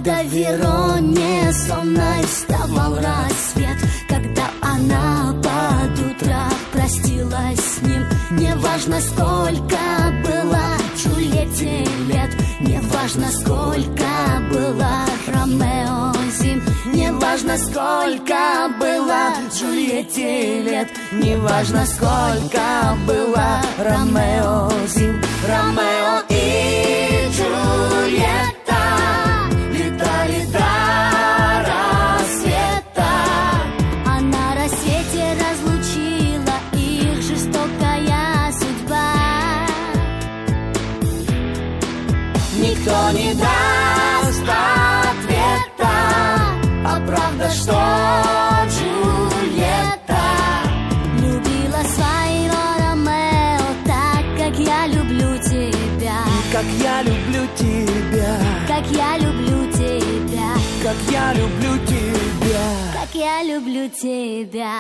Когда в Вероне сонной вставал рассвет, когда она под утро простилась с ним, неважно, сколько было Джульетте лет, неважно, сколько было Ромео зим, неважно, сколько было Джульетте лет, неважно, сколько было Ромео зим. Ромео и Джульетта летали до рассвета, а на рассвете разлучила их жестокая судьба. Никто не даст ответа, а правда, что Джульетта любила своего Ромео так, как я люблю тебя, как я люблю тебя, как я люблю тебя, как я люблю тебя, как я люблю тебя.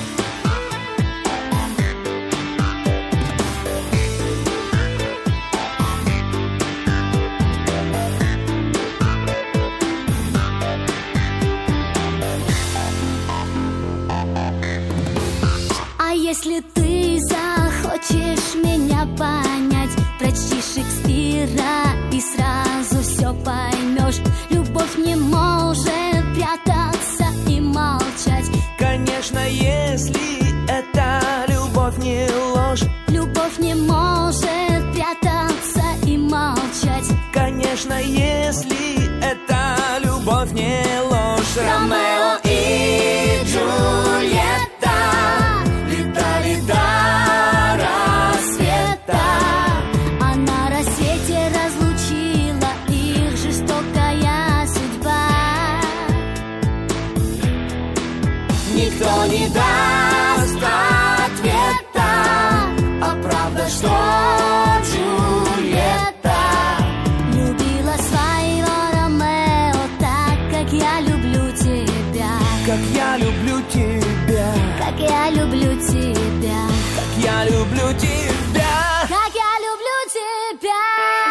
Если ты захочешь меня понять, прочти Шекспира и сразу все поймешь. Любовь не может прятаться и молчать. Конечно, если это любовь не ложь. Любовь не может прятаться и молчать. Конечно, если это любовь не ложь. Ромео и Джульетта летали до рассвета, а на рассвете разлучила их жестокая судьба. Никто не даст ответа, а правда, что Джульетта любила своего Ромео так, как я люблю тебя, как я люблю тебя, как я люблю тебя, как я люблю тебя, как я люблю тебя.